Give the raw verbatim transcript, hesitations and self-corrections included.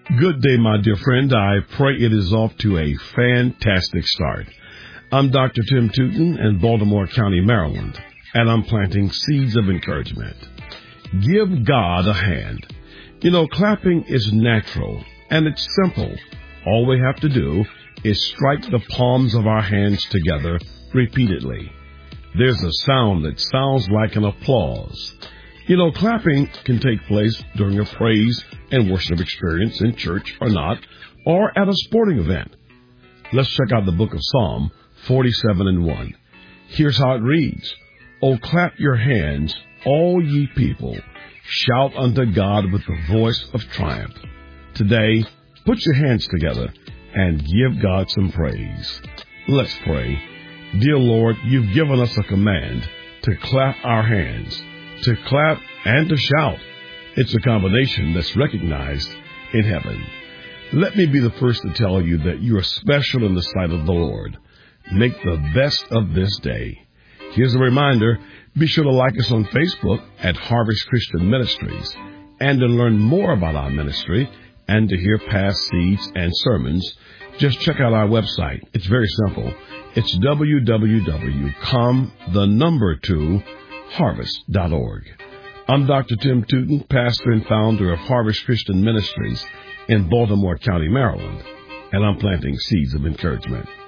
Good day, my dear friend. I pray it is off to a fantastic start. I'm Doctor Tim Tootin in Baltimore County, Maryland, and I'm planting seeds of encouragement. Give God a hand. You know, clapping is natural, and it's simple. All we have to do is strike the palms of our hands together repeatedly. There's a sound that sounds like an applause. You know, clapping can take place during a praise and worship experience in church or not, or at a sporting event. Let's check out the book of Psalm forty-seven and one. Here's how it reads. O clap your hands, all ye people. Shout unto God with the voice of triumph. Today, put your hands together and give God some praise. Let's pray. Dear Lord, you've given us a command to clap our hands, to clap and to shout. It's a combination that's recognized in heaven. Let me be the first to tell you that you are special in the sight of the Lord. Make the best of this day. Here's a reminder. Be sure to like us on Facebook at Harvest Christian Ministries. And to learn more about our ministry and to hear past seeds and sermons, just check out our website. It's very simple. It's w w w dot com, the number two, harvest dot org. I'm Doctor Tim Tootin, pastor and founder of Harvest Christian Ministries in Baltimore County, Maryland, and I'm planting seeds of encouragement.